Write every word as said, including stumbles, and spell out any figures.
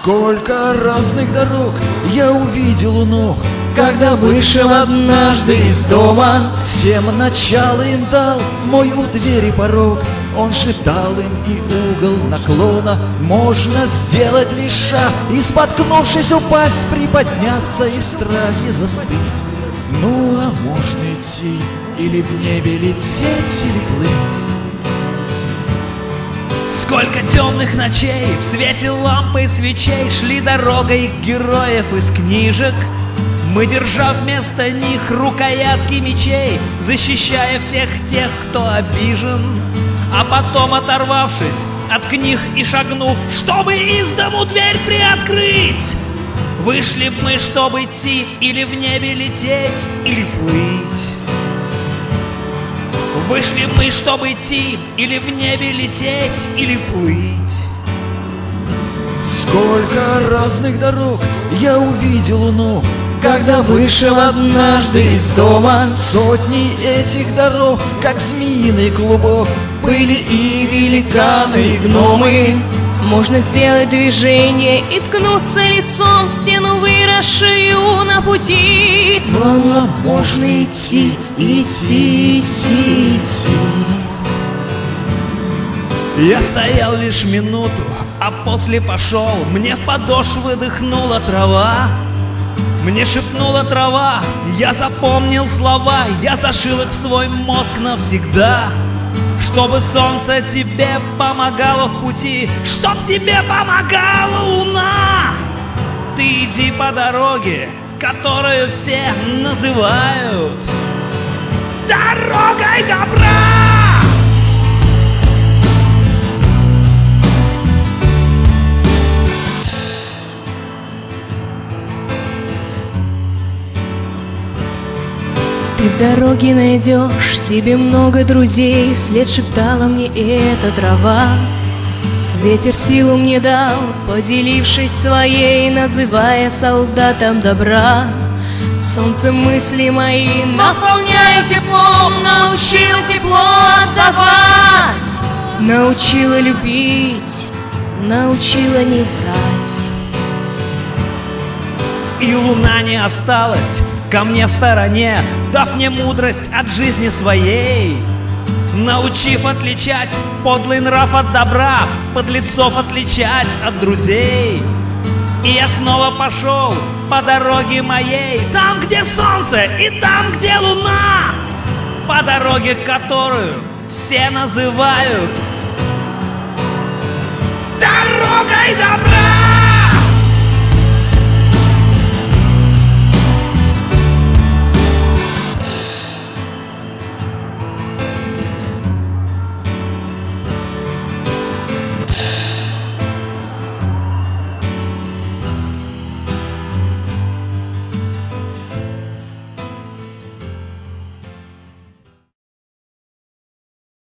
Сколько разных дорог я увидел у ног, когда вышел однажды из дома. Всем начало им дал мой у двери порог. Он шептал им, и угол наклона можно сделать лишь шаг, и, споткнувшись, упасть, приподняться и в страхе застыть. Ну, а можно идти, или в небе лететь, или плыть. Сколько темных ночей в свете лампы и свечей шли дорогой героев из книжек, мы, держа вместо них рукоятки мечей, защищая всех тех, кто обижен. А потом, оторвавшись от книг и шагнув, чтобы из дому дверь приоткрыть, вышли б мы, чтобы идти или в небе лететь, или плыть. Вышли мы, чтобы идти или в небе лететь, или плыть. Сколько разных дорог я увидел у ног, когда вышел однажды из дома. Сотни этих дорог, как змеиный клубок, были и великаны, и гномы. Можно сделать движение и ткнуться лицом в стену, выросшую на пути. Ну, а можно идти, идти, идти, идти. Я стоял лишь минуту, а после пошел. Мне в подошвы дыхнула трава. Мне шепнула трава, я запомнил слова, я зашил их в свой мозг навсегда. Чтобы солнце тебе помогало в пути, чтоб тебе помогала луна. Ты иди по дороге, которую все называют дорогой добра. Ты в дороге найдешь себе много друзей, след шептала мне эта трава. Ветер силу мне дал, поделившись своей, называя солдатом добра. Солнце мысли мои наполняя теплом, научил тепло отдавать, научила любить, научила не врать. И луна не осталась ко мне в стороне, дав мне мудрость от жизни своей, научив отличать подлый нрав от добра, подлецов отличать от друзей. И я снова пошел по дороге моей, там, где солнце и там, где луна, по дороге, которую все называют дорогой добра.